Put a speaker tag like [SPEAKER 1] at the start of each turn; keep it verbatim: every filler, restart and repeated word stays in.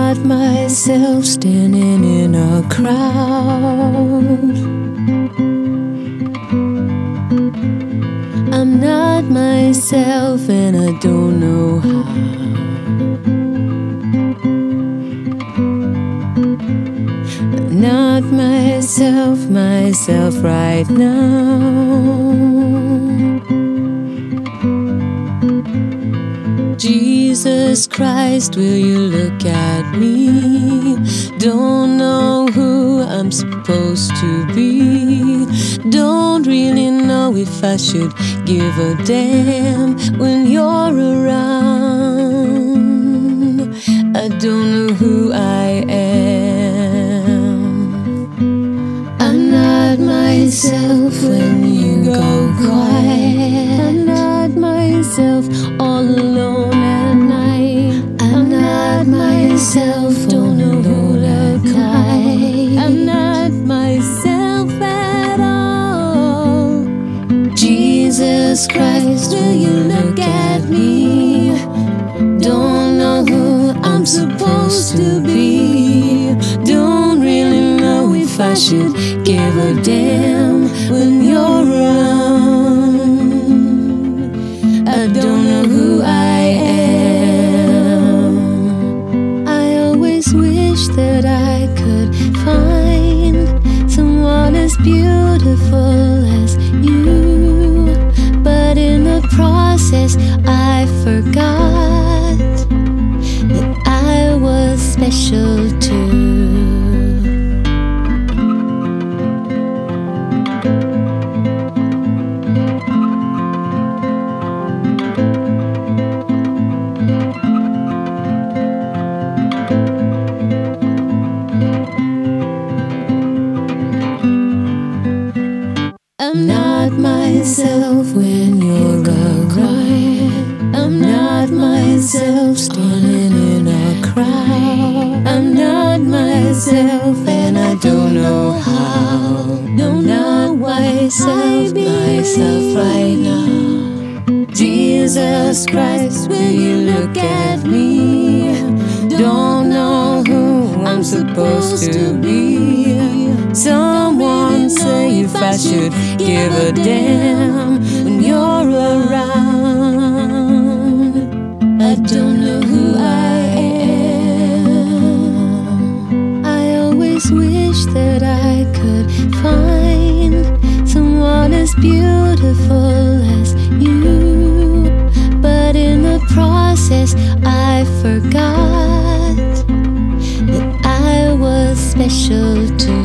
[SPEAKER 1] not myself standing in a crowd. I'm not myself and I don't know how. I'm not myself, myself right now. Jesus Christ, will you look at me? Don't know who I'm supposed to be. Don't really know if I should give a damn when you're around. I don't know who I am. I'm not myself when you go quiet. I'm not myself all alone at night. I'm not myself, don't know who to cry. I'm not myself at all. Jesus Christ, will you look at me? Don't know who I'm supposed to be. Don't really know if I should give a damn when you're around. I don't know who I am. I always wish that I could find someone as beautiful as you, but in the process I forgot that I was special too. I'm not myself when you're crying. I'm not myself standing in a crowd. I'm not myself and I don't know how. No, not myself, myself right now. Jesus Christ, will you look at me? Don't know who I'm supposed to be. Someone say if I should give a damn when you're around. I don't know who I am. I always wish that I could find someone as beautiful as you, but in the process I forgot that I was special too.